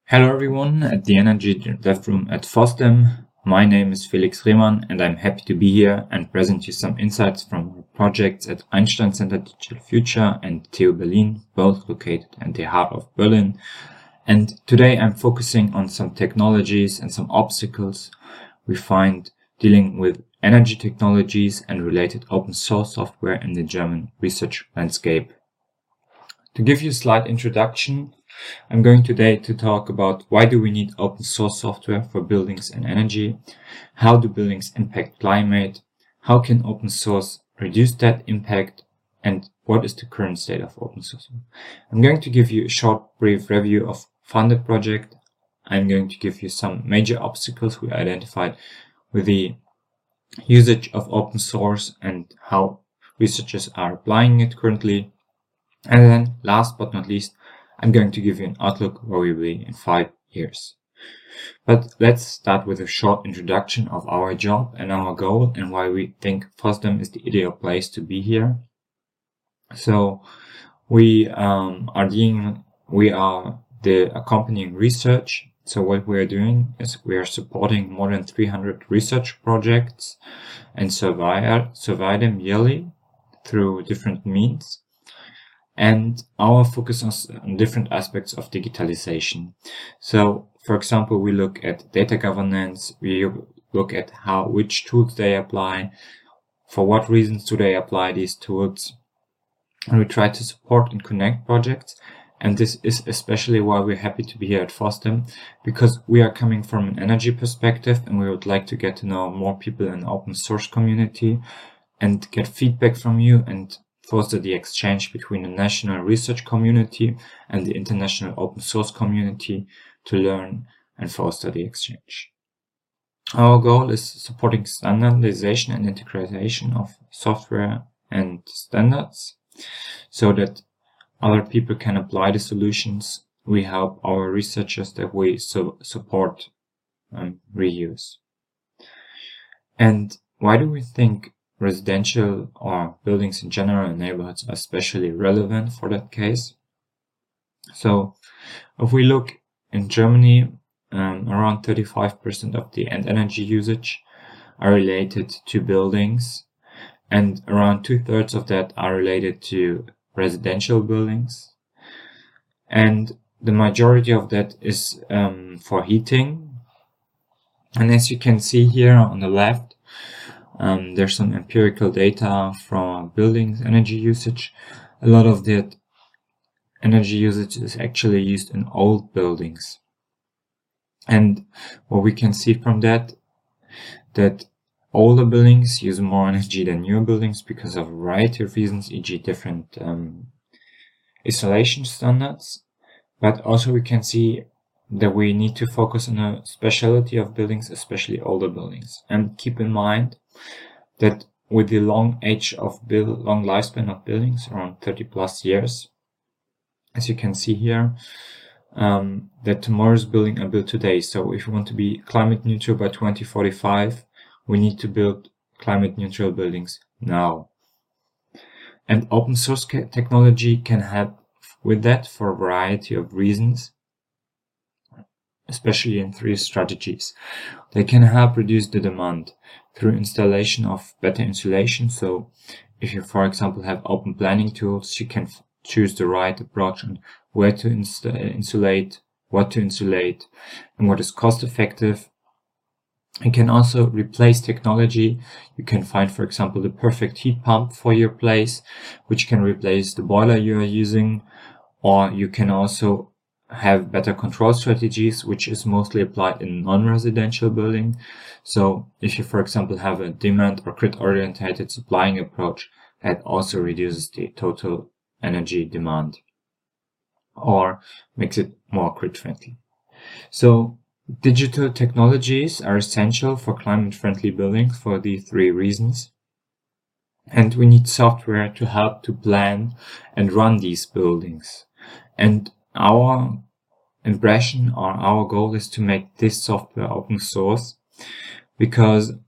Hello everyone at the Energy Dev Room at FOSDEM. My name is Felix Rehmann and I'm happy to be here and present you some insights from our projects at Einstein Center Digital Future and TU Berlin, both located in the heart of Berlin. And today I'm focusing on some technologies and some obstacles we find dealing with energy technologies and related open source software in the German research landscape. To give you a slight introduction, I'm going today to talk about why do we need open source software for buildings and energy, how do buildings impact climate, how can open source reduce that impact, and what is the current state of open source. I'm going to give you a short brief review of funded project. I'm going to give you some major obstacles we identified with the usage of open source and how researchers are applying it currently. And then, last but not least, I'm going to give you an outlook where we will be in 5 years. But let's start with a short introduction of our job and our goal and why we think FOSDEM is the ideal place to be here. So we are the accompanying research. So what we are doing is we are supporting more than 300 research projects and survey them yearly through different means. And our focus on different aspects of digitalization. So, for example, we look at data governance, we look at which tools they apply, for what reasons do they apply these tools, and we try to support and connect projects. And this is especially why we're happy to be here at FOSDEM, because we are coming from an energy perspective and we would like to get to know more people in the open source community and get feedback from you and foster the exchange between the national research community and the international open source community to learn and foster the exchange. Our goal is supporting standardization and integration of software and standards so that other people can apply the solutions we help our researchers that we support and reuse. And why do we think residential or buildings in general and neighborhoods are especially relevant for that case? So if we look in Germany, around 35% of the end energy usage are related to buildings, and around 2/3 of that are related to residential buildings. And the majority of that is for heating. And as you can see here on the left, there's some empirical data from buildings energy usage. A lot of that energy usage is actually used in old buildings. And what we can see from that older buildings use more energy than newer buildings because of a variety of reasons, e.g. different isolation standards. But also we can see that we need to focus on a specialty of buildings, especially older buildings. And keep in mind that with the long lifespan of buildings, around 30 plus years, as you can see here, that tomorrow's building are built today. So if we want to be climate neutral by 2045, we need to build climate neutral buildings now. And open source technology can help with that for a variety of reasons, especially in 3 strategies. They can help reduce the demand through installation of better insulation. So if you, for example, have open planning tools, you can choose the right approach on where to insulate, what to insulate, and what is cost effective. You can also replace technology. You can find, for example, the perfect heat pump for your place, which can replace the boiler you are using, or you can also have better control strategies, which is mostly applied in non-residential building. So if you, for example, have a demand or grid-oriented supplying approach, that also reduces the total energy demand or makes it more grid-friendly. So digital technologies are essential for climate-friendly buildings for these 3 reasons. And we need software to help to plan and run these buildings. And our impression or our goal is to make this software open source, because